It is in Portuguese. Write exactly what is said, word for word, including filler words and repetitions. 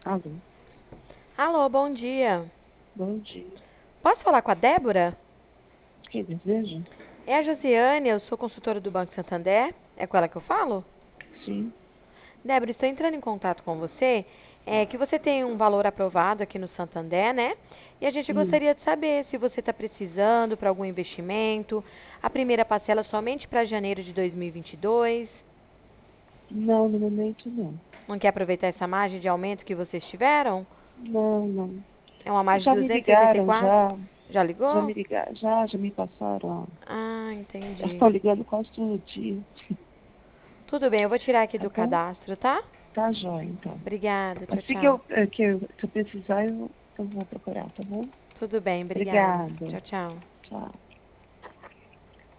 Alô, Alô, bom dia. bom dia. Posso falar com a Débora? Quem deseja? É a Josiane, eu sou consultora do Banco Santander. É com ela que eu falo? Sim. Débora, estou entrando em contato com você. É que você tem um valor aprovado aqui no Santander, né? E a gente Hum. gostaria de saber se você está precisando para algum investimento. A primeira parcela somente para janeiro de dois mil e vinte e dois. Não, no momento não. Não quer aproveitar essa margem de aumento que vocês tiveram? Não, não. É uma margem de Já me duzentos e oitenta e ligaram, quatro. já. Já Já me ligou? ligaram, já, já me passaram. Ó. Ah, Elas entendi. estão ligando quase todo dia. Tudo bem, eu vou tirar aqui Tá do bom? cadastro, tá? Tá jóia, então. Obrigada, tchau, Assim que tchau. eu, eh, que eu, que eu precisar, eu, eu vou procurar, tá bom? Tudo bem, obrigada. Obrigada. Tchau, tchau. Tchau.